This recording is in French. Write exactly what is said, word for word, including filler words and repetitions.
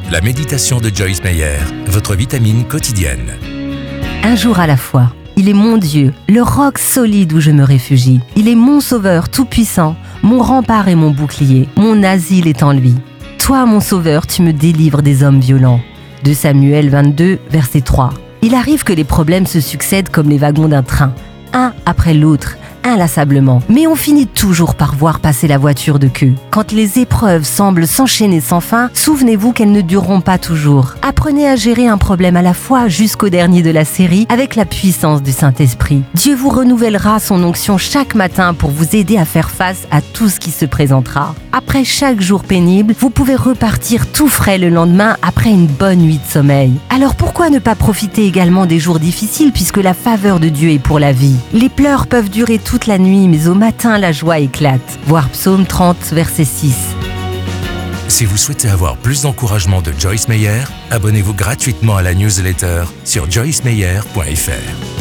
La méditation de Joyce Meyer, votre vitamine quotidienne. Un jour à la fois. Il est mon Dieu, le roc solide où je me réfugie. Il est mon sauveur tout-puissant, mon rempart et mon bouclier. Mon asile est en lui. Toi, mon sauveur, tu me délivres des hommes violents. deux Samuel vingt-deux, verset trois. Il arrive que les problèmes se succèdent comme les wagons d'un train, un après l'autre, inlassablement. Mais on finit toujours par voir passer la voiture de queue. Quand les épreuves semblent s'enchaîner sans fin, souvenez-vous qu'elles ne dureront pas toujours. Apprenez à gérer un problème à la fois jusqu'au dernier de la série avec la puissance du Saint-Esprit. Dieu vous renouvellera son onction chaque matin pour vous aider à faire face à tout ce qui se présentera. Après chaque jour pénible, vous pouvez repartir tout frais le lendemain après une bonne nuit de sommeil. Alors pourquoi ne pas profiter également des jours difficiles puisque la faveur de Dieu est pour la vie? Les pleurs peuvent durer toute la nuit, mais au matin, la joie éclate. Voir Psaume trente, verset six. Si vous souhaitez avoir plus d'encouragement de Joyce Meyer, abonnez-vous gratuitement à la newsletter sur joyce meyer point f r.